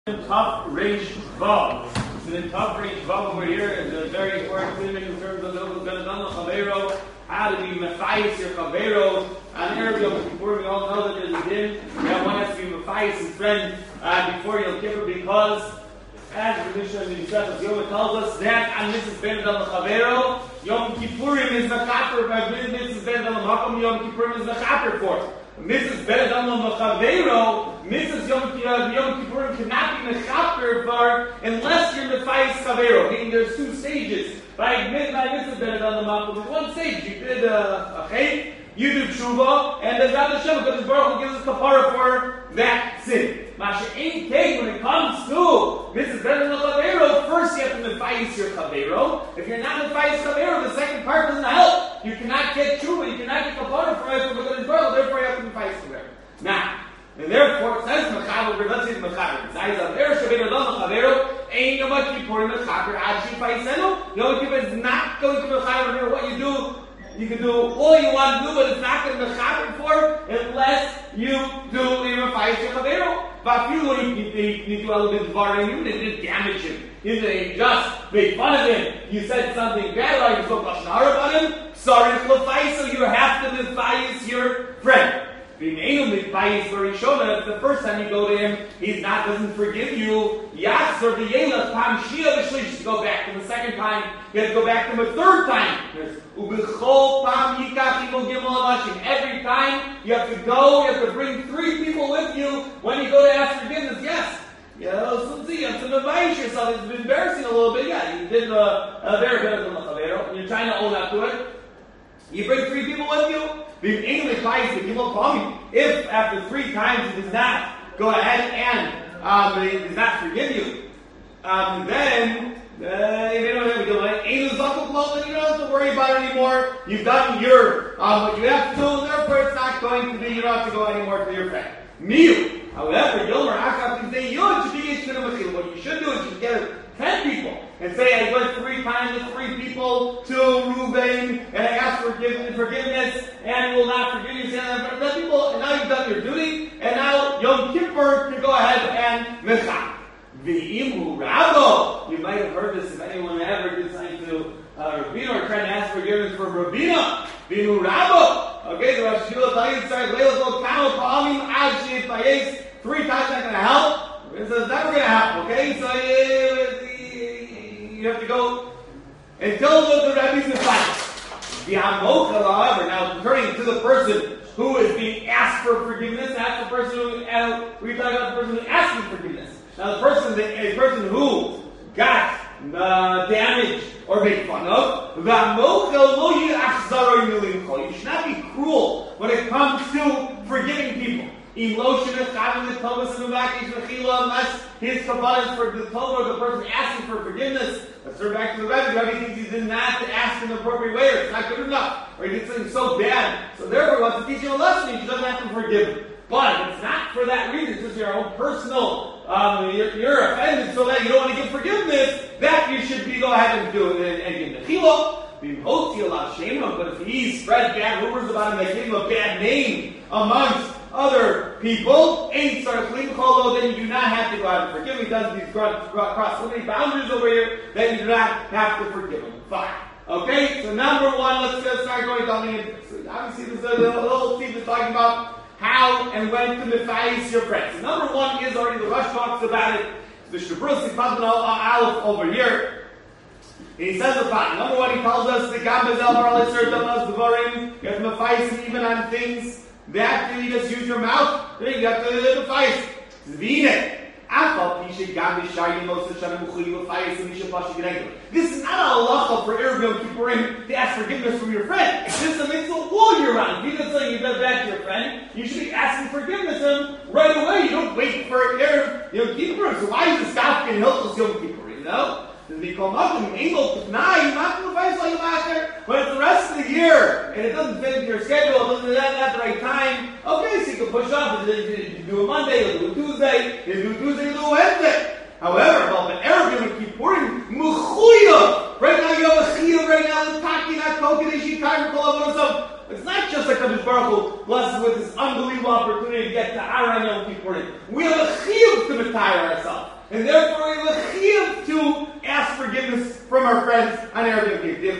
Tough range vav. So the tough range vav over here is a very important thing in terms of those Ben Adam Chavero, how to be mefayis your Chavero. On Erev Yom Kippur, we all know that there's a din that one has to be mefayis his friend before Yom Kippur, because as the Mishnah in the Yisrael Yom tells us that on Mrs. Ben Adam Chavero, Yom Kippurim is the chaper by Mrs. Ben Adam Hakom. Yom Kippurim is the chaper for Mrs. Ben Adam Chavero. Mrs. Yom Kippurim cannot be mechaper for unless you're mefayis Chavero. Meaning there's two stages. By Mrs. Ben Adam Hakom, there's one stage. You did a chet, you do tshuva, and the God Hashem, because Baruch Hu gives us kapara for that sin. Masha ain't cake when it comes to Mrs. Ben Adam Chavero. First you have to mefayis your Chavero. If you're not mefayis Chavero, the second part doesn't help. You cannot get tshuva, you cannot get kapara for it because Baruch Hu, therefore you have to mefayis Chavero. Now, and therefore it says mechaber, let's say mechaber. Zayis Aver Shabbat Adam Chavero ain't Yom Kippurim mechaber ad shifaisenu. Yom Kippur is not going to mechaber. No matter what you do. You can do all you want to do, but it's not going to be mechaber for unless you do mefayis your Chavero. Vafilu you do a little bit of varim, you didn't damage him. You didn't just make fun of him. You said something bad, or you spoke lashon hara about him. Sorry, so you have to mefayis your friend. If the first time you go to him, doesn't forgive you. Yachzor v'yelach pam shia v'shlish, to go back to the second time. You have to go back to him a third time. U'b'chol pam yikach imo gimel avashim. Every time you have to go, you have to bring 3 people with you when you go to ask forgiveness. Yes. So you have to mefayis yourself. It's been embarrassing a little bit. Yeah, you did a very better than the Chavero, and you're trying to own up to it. You bring 3 people with you. If after 3 times he does not go ahead and he does not forgive you, then you don't have to worry about it anymore. You've done your what you have to do, therefore it's not going to be, you don't have to go anymore to your friend. Miu. However, what you should do is you get 10 people and say, I went 3 times with 3 people to Reuben and I asked for forgiveness and will not forgive you. And now you've done your duty, and now Yom Kippur can go ahead and mechap. V'imu Rabo. You might have heard this if anyone ever did something to Rabina or trying to ask forgiveness from Rabina. V'imu Rabo. Okay, the Rosh Hashanah Tayyid started Leila's Kamo Pa'amim Ad She'et Payes. 3 times not going to help. It's never going to happen. Okay, so you have to go until the Rebbe's mefayis. The Amochel, however, now turning to the person who is being asked for forgiveness, that's the person who we're talking about the person who asking forgiveness. Now the person who got damaged or made fun of, you should not be cruel when it comes to forgiving people. Unless his kavanah for the Torah, the person asking for forgiveness. Let's turn back to the Rebbe. The Rebbe thinks he did not ask in the appropriate way, or it's not good enough, or he did something so bad. So therefore, he wants to teach him a lesson. He doesn't have to forgive him. But if it's not for that reason, it's just your own personal, you're offended so that you don't want to give forgiveness, that you should go ahead and do it and give nechila. But if he spread bad rumors about him, they gave him a bad name amongst other people, then you do not have to go out and forgive him. He does these cross so many boundaries over here that you do not have to forgive him. Fine. Okay, so number 1, let's just start going down the obviously there's a little thing that's talking about how and when to mefayis your friends. So number 1 is already the Rush talks about it. The Shabrus Aleph over here. And he says about number 1, he tells us the Gambazel Baralitzer Damas Devarim, you have to mefayis even on things that you just use your mouth, then you have to mefayis. Zvine. This is not a halacha for Erev Yom Kippurim to ask forgiveness from your friend. This is a mitzvah all year round. If you did something you did bad to your friend, you should be asking forgiveness from him right away. You don't wait for Erev Yom Kippurim. So why is the stop in Hilchos Yom Kippurim? You know? When it's the rest of the year and it doesn't fit into your schedule, it doesn't do that at the right time, okay, so you can push off. You do a Monday, you do a Tuesday, you do a Tuesday, you do a Wednesday. However, Erev Yom Kippurim, mechuyev. Right now you have a chiyuv, right now the taki, not kokedeshi, time, it's not just like Kadosh Baruch Hu blesses us with this unbelievable opportunity to get to Aron Yom Kippurim. We have a chiyuv to retire ourselves. And therefore we will chiyuv to ask forgiveness from our friends on Erev Yom Kippur.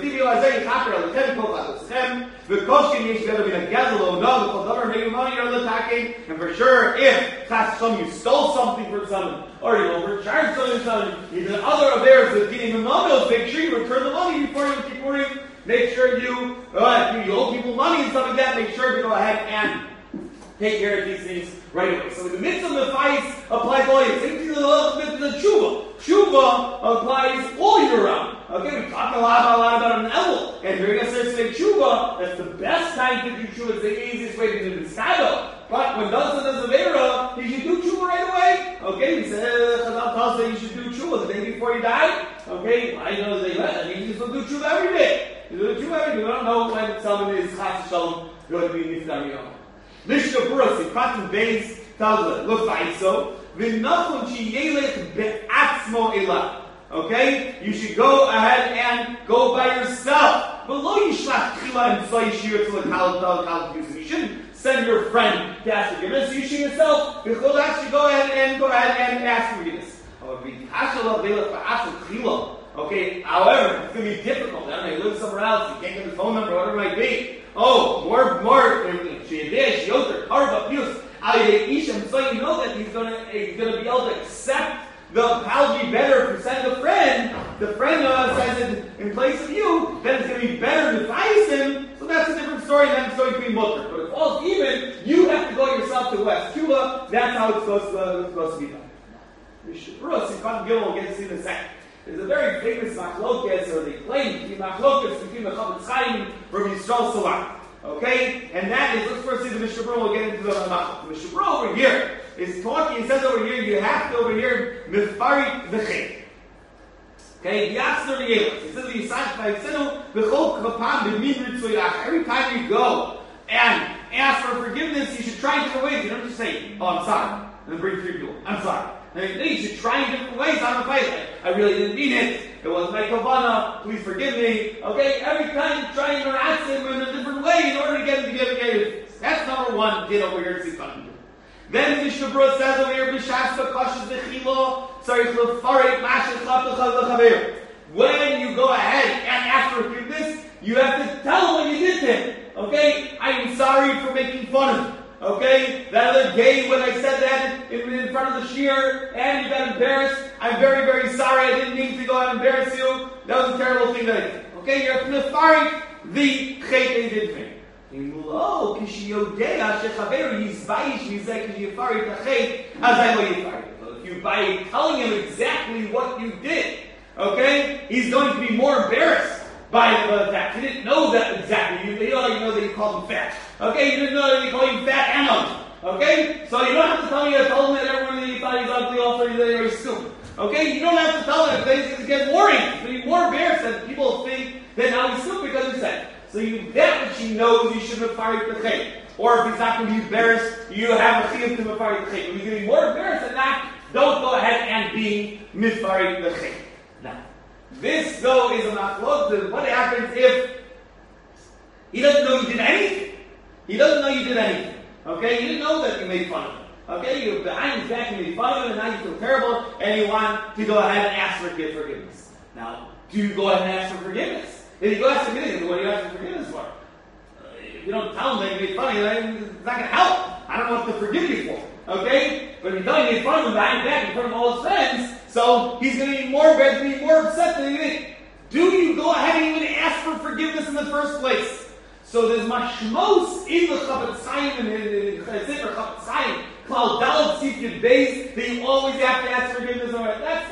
And for sure, if you stole something from someone, or you overcharged someone, even other affairs with getting the money, make sure you return the money before Yom Kippurim. Make sure you owe people money and stuff like that. Make sure to go ahead and take care of these things right away. So the mitzvah of the fights applies all year. Same thing to the tshuva. Tshuva applies all year round. Okay, we talk a lot about an elul. And during a certain tshuva, that's the best time to do tshuva. It's the easiest way to do the stado. But when does Avera, you should do tshuva right away. Okay, we said, Chazal tells us that you should do tshuva the day before you die. Okay, I know they let. That means you still do tshuva every day. You do tshuva every day. We don't know when someone is chas v'shalom going to be niftar yom. Mishnah Berurah, Pratim Beis, tells us, look, so v'nachon sheyelech be'atzmo elav. Okay, you should go ahead and go by yourself. But lo yishlach tchila and tzai shir to the kal. You shouldn't send your friend to ask forgiveness. You should yourself. You should actually go ahead and ask forgiveness. Okay, however, it's going to be difficult. I don't know, you live somewhere else, you can't get the phone number, whatever it might be. Oh, more, so you know that he's going to be able to accept the apology better if you send the friend says it in place of you, then it's going to be better to advise him, so that's a different story than the story between mutter. But if all's even, you have to go yourself to West Cuba, that's how it's supposed to be done. Mishnah Berurah, Simchat Gimel, we'll get to see in a second. There's a very famous machlokas, or they claim between machlokas between the Chafetz Chaim and Rabbi Yisrael Salant. Okay? And that is, let's first see the Mishnah Berurah, we'll get into the Machlokas. The Mishnah Berurah over here is talking, it says over here, you have to over here, Mefarit V'chei. Okay? Yatzner Yelos. It says, Yisash V'yitzenu V'chol Kapam B'min Ritzoyach. Every time you go and ask for forgiveness, you should try different ways. You don't just say, oh, I'm sorry, and then bring three people. I'm sorry. And you should try in different ways. I'm a fight. I really didn't mean it. It wasn't my kavanah. Please forgive me. Okay? Every time you try and harass him in a different way in order to get him to give it. That's number one. Get over here and see something. Then Mishnah Berurah says over here, B'shas B'kashas B'chilo, Tzarich L'faret Mashal Chatachal L'chaver. When you go ahead and ask for forgiveness, you have to tell him what you did to him. Okay? I am sorry for making fun of him. Okay? That other day when I said that in front of the shiur and you got embarrassed, I'm very, very sorry. I didn't mean to go out and embarrass you. That was a terrible thing that I did. Okay? You have to fight the chet they did to me. Oh, if you by telling him exactly what you did, okay, he's going to be more embarrassed by the fact. He didn't know that exactly. You know that you called him fat. Okay, you didn't know that you called him fat and ugly. Okay, so you don't have to tell me. Told him that everyone that you thought he was ugly, also he's very stupid. Okay, you don't have to tell him. Things get worrying. He's going to be more embarrassed that people think that now he's stupid because he said. So that which he knows, you should have fired the chet. Or if he's not going to be embarrassed, you have a chiyuv to mifari the chet. If he's going to be more embarrassed than that, don't go ahead and be mifari the chet. Now, this though is a machlok. What happens if he doesn't know you did anything? He doesn't know you did anything. Okay, you didn't know that you made fun of him. Okay, you're behind his back and made fun of him, and now you feel terrible, and you want to go ahead and ask for forgiveness. Now, do you go ahead and ask for forgiveness? If you go ask forgiveness, what are you asking forgiveness for? If you don't tell him that you made fun of him, it's not going to help. I don't know what to forgive you for. Okay? But if you tell him you made fun of him behind his back in front of all his friends, so he's going to be more upset than you think. Do you go ahead and even ask for forgiveness in the first place? So there's mashmos in the Chafetz Chaim and in the Sefer Chafetz Chaim, called Daled Sif Yud Beis, that you always have to ask forgiveness. That's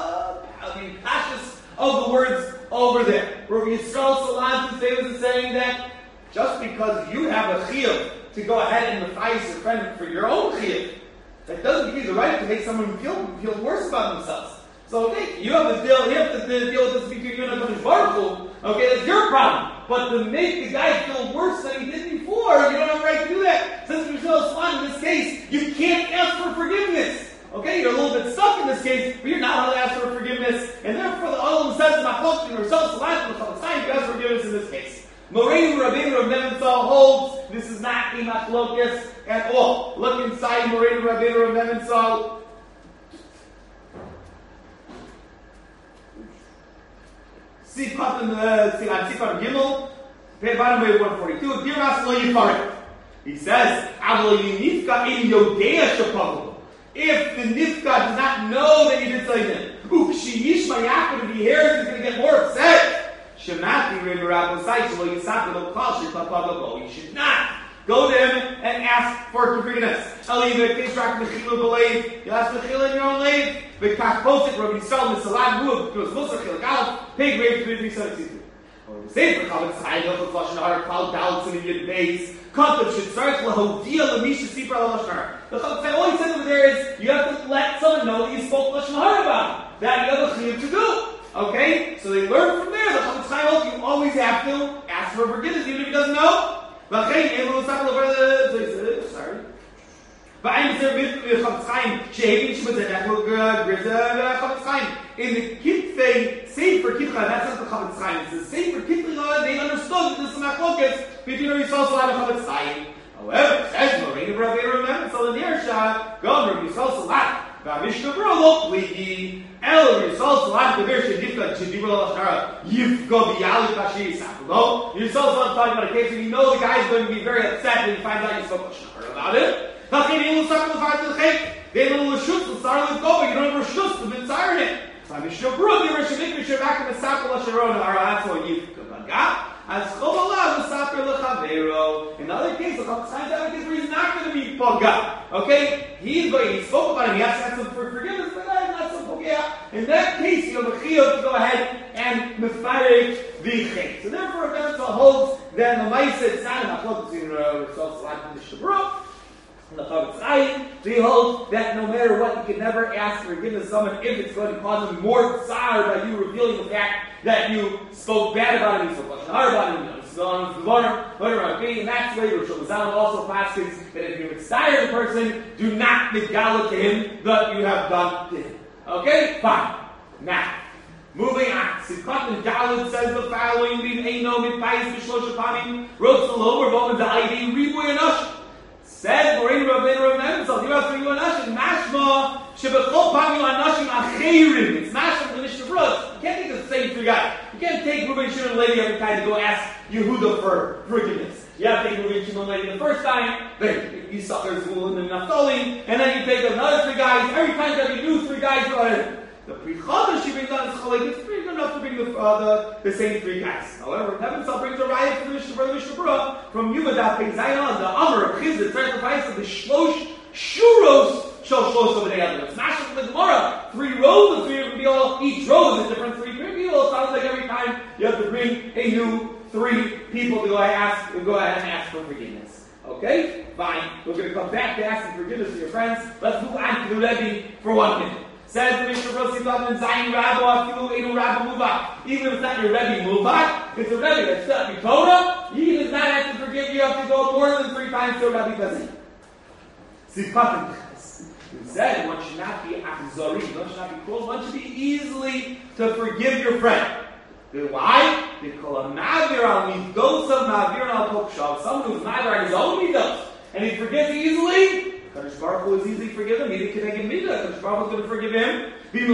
the pashtus of the words over there. Rabbi Yisrael Salant is saying that just because you have a chiyuv to go ahead and advise your friend for your own chiyuv, that doesn't give you the right to make someone feel worse about themselves. So okay, you have to deal with this between you and HaKadosh Baruch Hu. Okay, that's your problem. But to make the guy feel worse than he did before, you don't have a right to do that. Since Rabbi Yisrael Salant in this case, you can't ask for forgiveness. Okay, you're a little bit stuck in this case, but you're not allowed to ask for forgiveness. And therefore, the Olam says, "Machlok in yourself, Salat and Chalasai, you ask forgiveness in this case." Moreinu Rabbeinu Rav Nebenzahl holds this is not a machlokas at all. Look inside Moreinu Rabbeinu Rav Nebenzahl. Sifat Gimel, bottom way 142. Dear Master Yifarik. He says, if the nifka does not know that you did something, if he hears, he's going to get more upset. You should not go to him and ask for forgiveness. You ask Mechila in your own lane. Pig raped 372. Or the same for Chavetz Chaim, Hilchos Lashon Hara, Klal Daled in Yud Beis. Concept should start Lahodia Lamisha Sipra Lashon Hara. The Chavetz Chaim, all he said over there is you have to let someone know that you spoke Lashon Hara about him. That you have a chiyuv to do. Okay, so they learn from there. The Chavetz Chaim, you always have to ask for forgiveness, even if he doesn't know. Sorry. In the Kitfei Sefer Kitcha, that's not the Chavetz Chaim. It's the Sefer Kitcha. They understood that this is not focus between Yisrael Salat and Chavetz Chaim. However, says Moreinu Rav Yeruman, so the Yersha, Gomer Yisrael Salat, V'Mishnah Berurah Liki, El Yisrael Salat, the Yersha Yifka Chidibra Lashara, Yifka B'Yalik Bashir Yisakulo. Yisrael Salat talking about a case where you know the guy is going to be very upset when he finds out you spoke Lashara about it. They don't have you don't have Rishus to mitzayir him. Mishnah Berurah, the Rishon Mikra back in the Sapir Lasharon, Arahatzo Yifka Baga, as Chovala the Sapir Lechavero. In the other case, the Chavetz Chaim have a case where he's not going to be Paga. Okay, he spoke about him. He has to ask him for forgiveness, but not so Paga. In that case, you have a chiyuv to go ahead and mefarek the chet. So therefore, if Eretz holds that the Ma'aseh it's not enough between Rishon Salat and Mishnah Berurah. In the Chavetz Chaim, they hold that no matter what, you can never ask forgiveness of someone if it's going to cause them more tsar by you revealing the fact that you spoke bad about him, you spoke hard about him, and that's the way Rosh Hashanah also passes that if you extire the person, do not negala to him that you have done to him. Okay? Fine. Now, moving on. Sikhat and Daled says the following: Eino mitpayis b'shlosh panim, rotz lower bomen da'aydi ribuy enosh. Said Moreinu Rabbeinu Rav you have to be anashim. Mashma shebechol pam yu anashim acherim. It's mashma from the Mishnah Berurah. You can't take the same three guys. You can't take Reuben, Shimon, and Levi every time to go ask Yehuda for forgiveness. You have to take Reuben, Shimon, and Levi the first time. Then you suck there's Zvulun and Naphtali, and then you take another three guys. Every time that you do three guys, go ahead. The pre-Chodesh she brings on is Chalek. It's pretty good enough to bring the same three guys. However, Heaven Sal brings a riot from the Mishnah Berurah from Yumadat Pei Zayin, the Amr of Chiz, the sacrifice of the Shlosh Shuros Shel Shlosh over the other. It's not from the Gemara. 3 rows of 3 reveal. Each row is a different 3 reveal. It sounds like every time you have to bring a new 3 people to go ahead and ask for forgiveness. Okay? Fine. We're going to come back to asking forgiveness to your friends. Let's move on to the Rebbe for 1 minute. Says the Mishnah Berurah, and Zayin Rabba, Afilu Einu Rabba Muvak. Even if it's not your Rebbe Muvak, it's a Rebbe that's not your Torah. He does not have to forgive you. You have to go more than 3 times to a Rebbe doesn't. He said one should not be achzari, one should not be cruel, one should be easily to forgive your friend. Why? Because someone who's neither on his own midos, and he forgives easily. Kadosh Baruch Hu is easily forgiven. Neither can I give midah. Kadosh Baruch Hu is going to forgive him.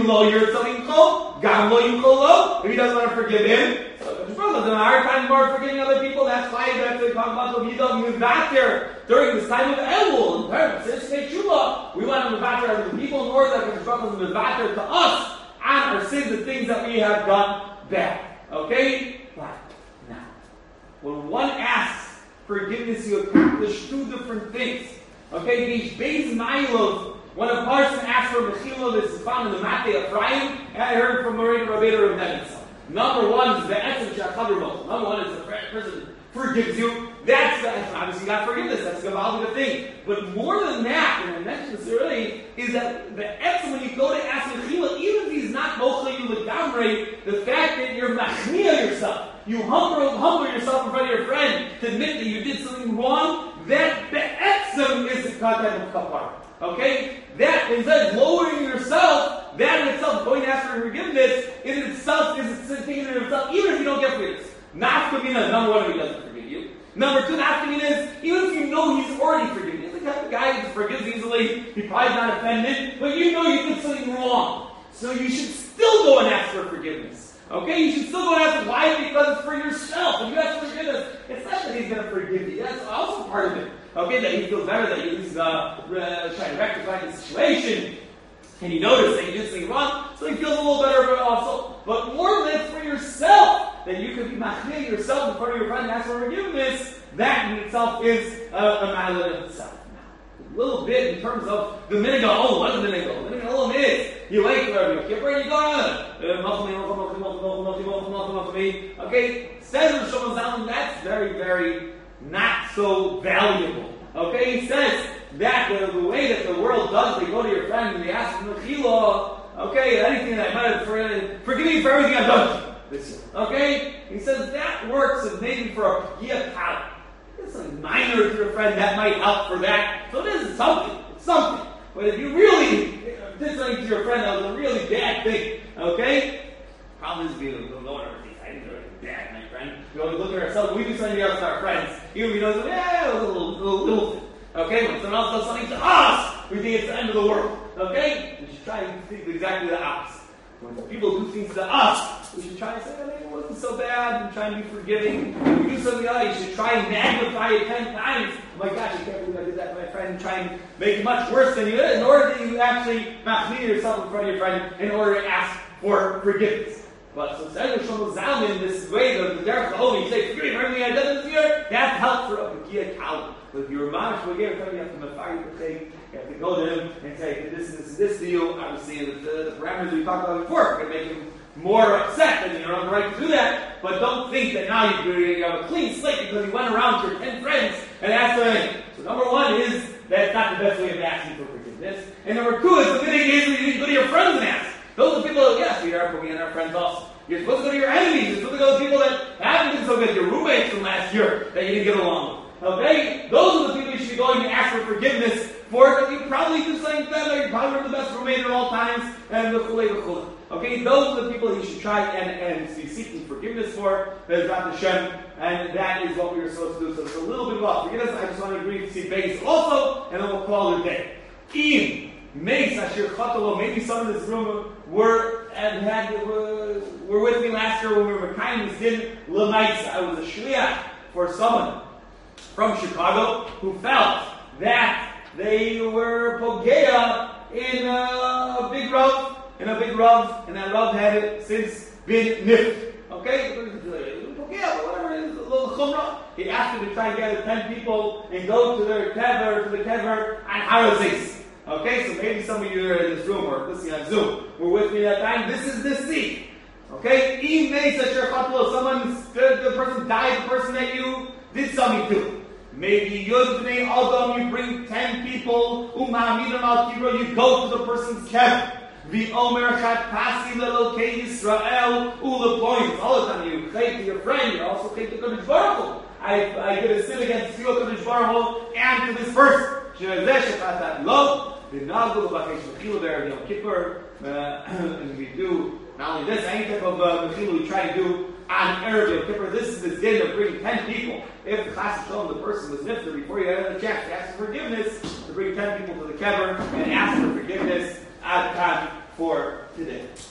If he doesn't want to forgive him, so Kadosh Baruch Hu has a hard time more forgiving other people. That's why you have to talk about the midah mivater during this time of Elul. In terms of Sifkei Tshuva, we want to mivater other people in order that Kadosh Baruch Hu is mivater to us on our sins, the things that we have done bad. Okay? But now, when one asks forgiveness, you accomplish 2 different things. Okay, these Beis Mailov, when a person asks for Mechila, this is found in the Matei Ephraim, and I heard from Moreinu Rabbeinu Rav Number 1 is the Etzem Shachadr Moshe. Number 1 is the person forgives you. That's obviously not forgiveness. That's a good thing. But more than that, and I mentioned this already, is that the Etzem, when you go to ask Mechila, even if he's not Mochel you L'Gamrei, the fact that you're Machmia yourself, you humble yourself in front of your friend to admit that you did something wrong, that the Etzem is the content of Kapar. Okay? That, instead of lowering yourself, that in itself, going to ask for forgiveness, in itself is a thing in itself, even if you don't get forgiveness. Nafkamina, number 1, if he doesn't forgive you. Number 2, Nafkamina is, even if you know he's already forgiven you. He's the type of guy who forgives easily, he probably not offended, but you know you did something wrong. So you should still go and ask for forgiveness. Okay, you should still go and ask why, because it's for yourself. When you ask for forgiveness, it's not that he's going to forgive you. That's also part of it. Okay, that he feels better, that he's trying to rectify the situation. And you notice that you did something wrong, so he feels a little better about it also. But more than it's for yourself, that you could be machmir yourself in front of your friend and ask for forgiveness, that in itself is a matter in itself. A little bit in terms of the minigal. What is the minigal? The minigal is you wait for Yom Kippur and you go on. Okay, says Rosh Hashanah, that's very, very not so valuable. Okay, he says that the way that the world does, they go to your friend and they ask for mechila. Okay, anything that I might have forgive me for everything I've done this year. Okay, he says that works maybe for a piyah kala. It's a minor to your friend that might help for that. So it is something. It's something. But if you really did something to your friend that was a really bad thing, okay? Problem is we don't know what everything. I didn't do anything bad, my friend. We always look at ourselves. We do something else to our friends. Even if we know, it was a little thing. Okay? When someone else does something to us, we think it's the end of the world. Okay? We should try and think exactly the opposite. When people do things to us, we should try and say, maybe it wasn't so bad, and try and be forgiving. When we do something else, you should try and magnify it 10 times. Oh my gosh, I can't believe I did that to my friend, and try and make it much worse than you did, in order that you actually machmir yourself in front of your friend, in order to ask for forgiveness. But so says Shlomo Zalman, this way, the derech you say, forgive me for everything I've done this year, that's help for a piyah kala. But if you're mamish forgive, you have to mafari the thing. You have to go to him and say, this deal, obviously, the parameters we talked about before, could make him more upset, and you're on the right to do that. But don't think that now you have a clean slate because you went around to your 10 friends and asked for anything. So number one is that's not the best way of asking for forgiveness. And number two is the mitigation is you need to go to your friends and ask. Those are the people that, yes, we are, but we and our friends also. You're supposed to go to your enemies. You're supposed to go to people that haven't been so good, your roommates from last year that you didn't get along with. Okay? Those are the people you should be going to ask for forgiveness for, that you probably do something better, you probably were the best roommate at all times, and the okay? Those are the people you should try and be seeking forgiveness for, Bezrat Hashem, and that is what we were supposed to do. So it's a little bit about forgiveness. I just want to agree to see base also, and then we'll call it a day. Maybe some in this room were with me last year when we were kind of din l'maisa. I was a shliach for someone from Chicago who felt that they were pogea in a big rav, and that rav had since been nipped. Okay, pogea, but whatever it is, a little chumrah. He asked me to try and gather 10 people and go to the kever on Harazis. Okay, so maybe some of you are in this room or listening on Zoom were with me that time. This is the seed. Okay, the person died, the person that you did something to. Maybe Yud B'nei Adam, you bring 10 people, you go to the person's kever. V'omer chatasi lelokei Yisrael ulepoint. All the time you chait to your friend, you also chait to Kadosh Baruch Hu. I did a sin against you, Kadosh Baruch Hu, and to this person. And we do not only this, any type of mechila we try to do on Erev Yom Kippur. This is the din of bringing 10 people. If the class told the person was nifter before you had a chance to ask for forgiveness, to bring 10 people to the kever and ask for forgiveness ad time for today.